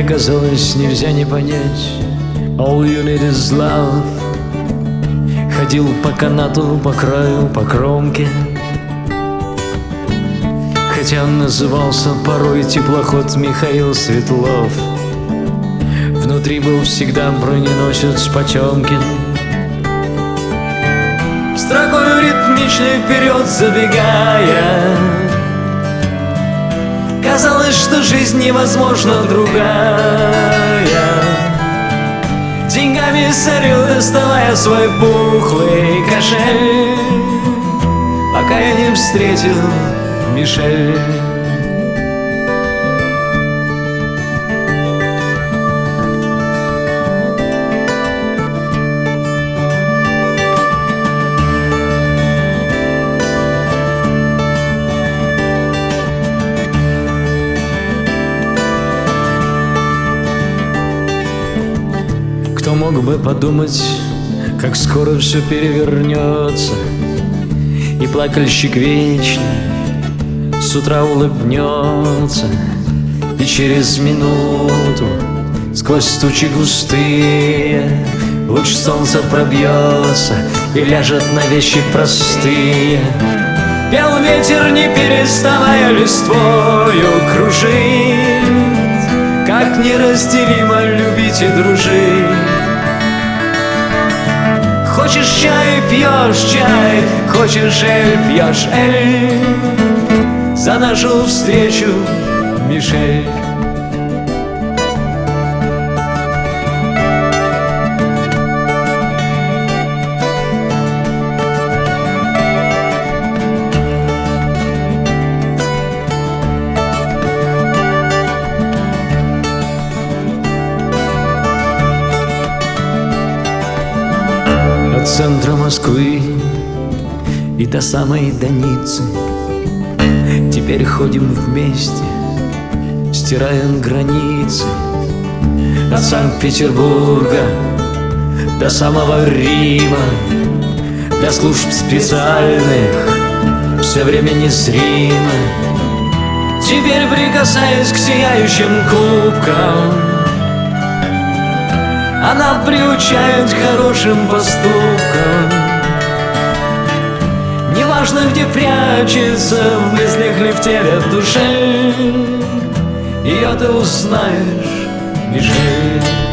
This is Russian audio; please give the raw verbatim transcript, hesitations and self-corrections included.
казалось, нельзя не понять. All you need is love. Ходил по канату, по краю, по кромке, хотя он назывался порой теплоход Михаил Светлов. Внутри был всегда броненосец Потемкин. Строкою ритмичной вперед забегая, казалось, что жизнь невозможна другая. Деньгами сорил, доставая свой пухлый кошель, пока я не встретил Мишель. Кто мог бы подумать, как скоро все перевернется, и плакальщик вечный с утра улыбнется, и через минуту сквозь тучи густые луч солнца пробьется и ляжет на вещи простые. Пел ветер, не переставая листвою кружить, как неразделимо любить и дружить. Хочешь чай, пьешь чай, хочешь эль, пьешь эль, за нашу встречу, Мишель. От центра Москвы и до самой Даницы теперь ходим вместе, стираем границы. От Санкт-Петербурга до самого Рима, для служб специальных все время незримо. Теперь, прикасаясь к сияющим кубкам, она приучает к хорошим поступкам. Неважно, где прячется, в мыслях ли в теле, в душе, ее ты узнаешь, Мишель.